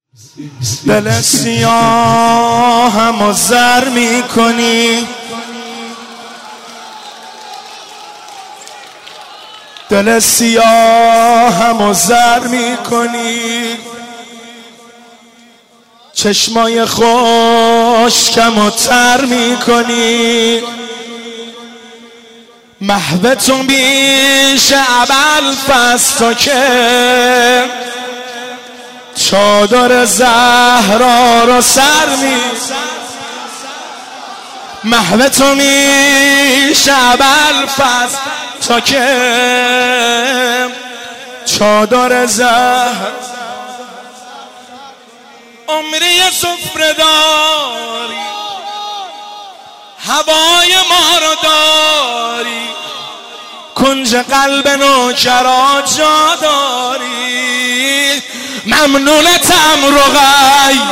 دل سیاهم و زر میکنی، دل سیاهم و زر میکنی، چشمای خشکم و تر میکنی، محو تو بیش ابوالفضل تو که چادر زهرا رو سر محو تو میش ابوالفضل تو که چادر زهر عمری سفره داری، هوای ما رو داری، کنج قلب نوکرات جا داری، ممنونتم رقیه،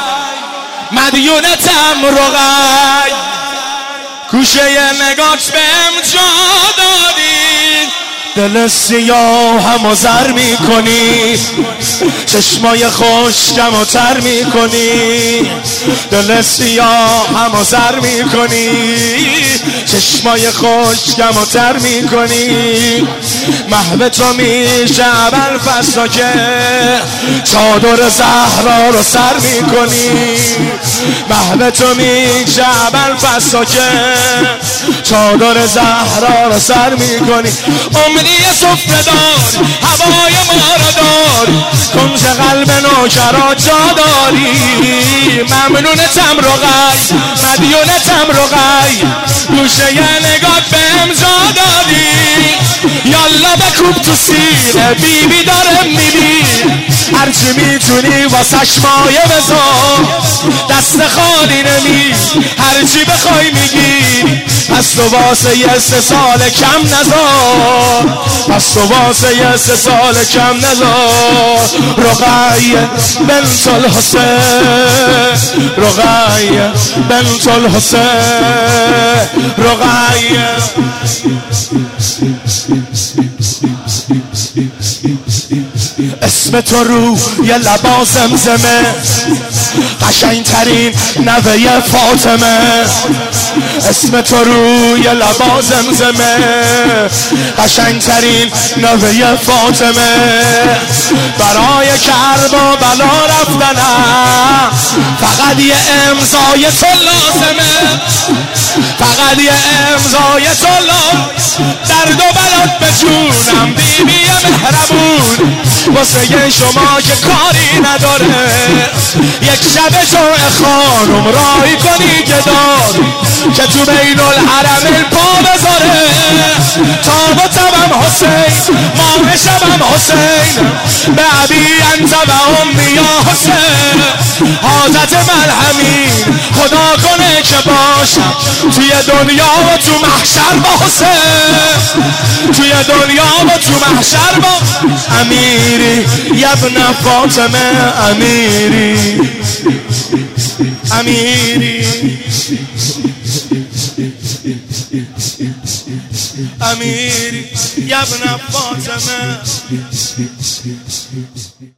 مدیونتم رقیه، گوشه نگات بهم جا دادی، دل سیاهم و زر میکنی، چشمای خشکم و تر میکنی، دل سیاهم و زر میکنی، چشمای خشکم و تر میکنی، محو تو میشه ابوالفضل که چادر زهرا رو سر میکنی، محو تو میشه ابوالفضل که چادر زهرا رو سر میکنی، عمری سفره دار، هوای ما رو داری، کنج قلب نوکرات جا داری، ممنونتم رقیه، مدیونتم رقیه، گوشه نگات بهم جا دادی، یالا بکوب تو سینه بیبی داره میبین، هرچی میتونی واسش مایه بذار، دست خالی نمی هرچی بخوای میگی، پس تو واسه یه 3 سال کم نذار، پس تو واسه یه 3 سال کم نذار، رقیه بنت الحسین، رقیه بنت الحسین، رقیه اسم تو رو یه لبا زمزمه، قشنگ ترین نوه فاطمه، اسم تو رو یه لبا زمزمه، قشنگ ترین نوه فاطمه، برای کربلا بلا رفتنم فقط یه امضای تو لازمه، فقط یه امضای تو لازمه، درد و بلات به جونم بیبی مهربون، واسه شما که کاری نداره، یک شب جمعه خانم رای کنی که داری، که تو بین الحرمین پا بذاره، تاب و تبم حسین، ماه شبم حسین، به ابی انت و امی یا حسین، حاجت ملهمین خدا کنه که باشم توی دنیا و تو محشر با حسین، توی دنیا و تو محشر با امیری یبن فاطمه، امیری امیری امیری یبن فاطمه.